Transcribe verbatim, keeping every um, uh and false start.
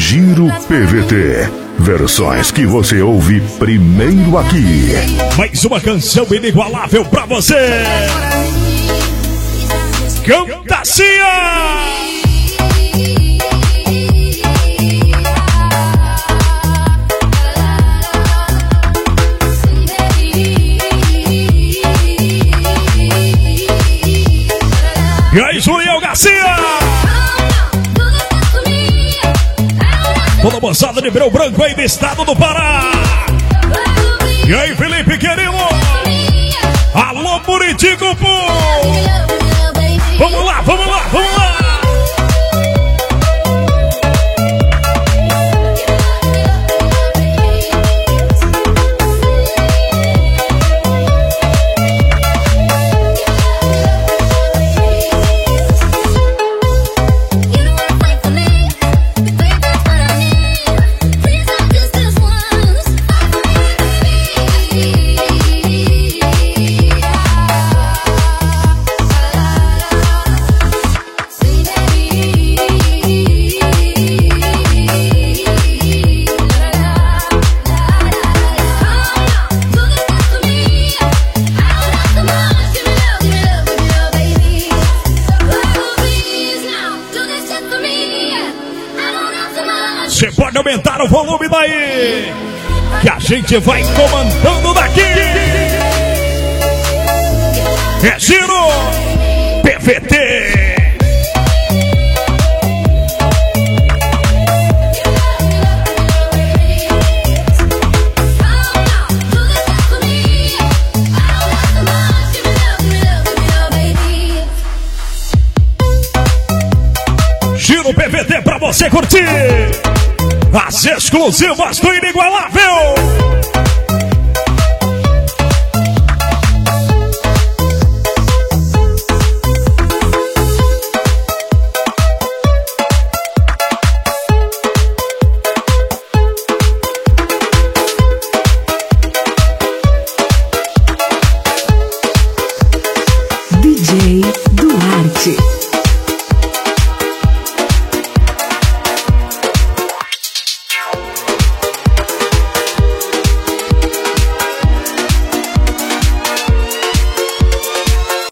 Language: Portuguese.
Giro P V T. Versões que você ouve primeiro aqui. Mais uma canção inigualável pra você. Canta Cia! E aí, Julião Garcia! Toda a moçada de Breu Branco aí do estado do Pará! E aí, Felipe Querido! Alô, Buritico, pô! Vamos lá, vamos lá, vamos lá! Você pode aumentar o volume daí, que a gente vai comandando daqui. É Giro P V T. Giro P V T pra você curtir as exclusivas do Inigualável.